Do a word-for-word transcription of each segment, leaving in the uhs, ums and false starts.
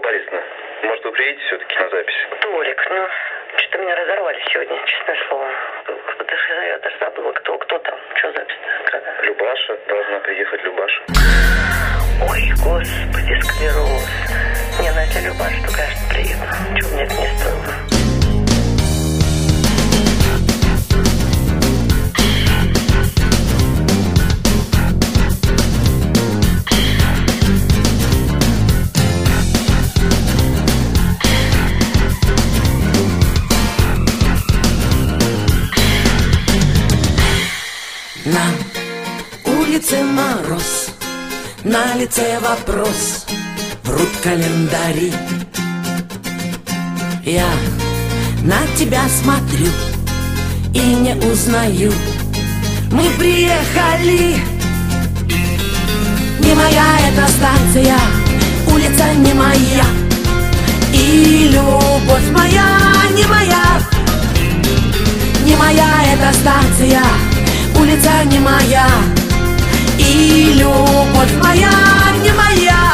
Борисовна, может, вы приедете все-таки на запись? Толик, ну, что-то меня разорвали сегодня, честное слово. Даже, я даже забыла, кто, кто там, что запись-то, когда? Любаша, должна приехать Любаша. Ой, господи, склероз. Не, ну если Любаша, то, конечно, приеду. Чего мне это не стоило? На улице мороз, на лице вопрос, врут календари. Я на тебя смотрю и не узнаю. Мы приехали. Не моя эта станция, улица не моя, и любовь моя не моя. Не моя эта станция, улица не моя, и любовь моя не моя.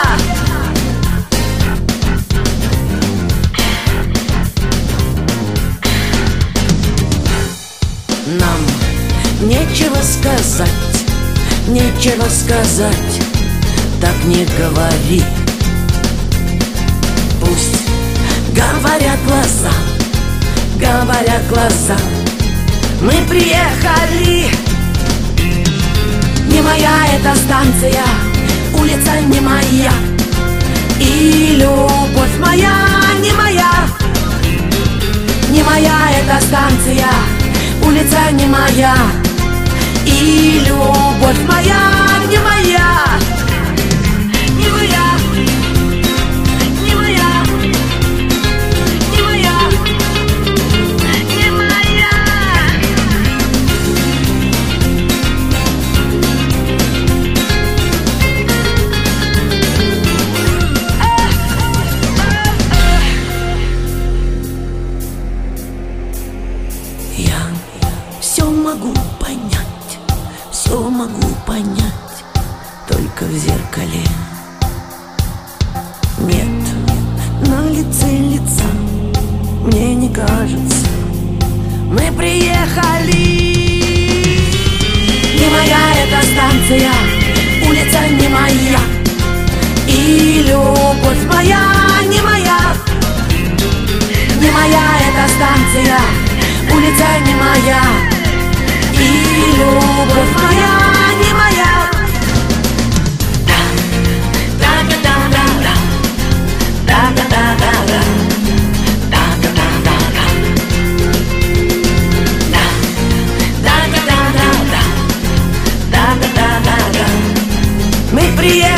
Нам нечего сказать, нечего сказать, так не говори. Пусть говорят глаза, говорят глаза. Мы приехали. Не моя эта станция, улица не моя, и любовь моя не моя. Не моя эта станция, улица не моя, и любовь моя не моя. Не моя, не моя, не моя, не моя. Я все могу понять, все могу понять, только в зеркале нет на лице лица. Мне не кажется, мы приехали. Не моя эта станция, улица не моя, и любовь моя не моя. Не моя эта станция, улица не моя, и любовь моя не моя. Да-да-да-да-да, да-да-да-да-да, да-да-да-да-да, да-да-да-да-да, да-да-да-да-да. Мы приехали.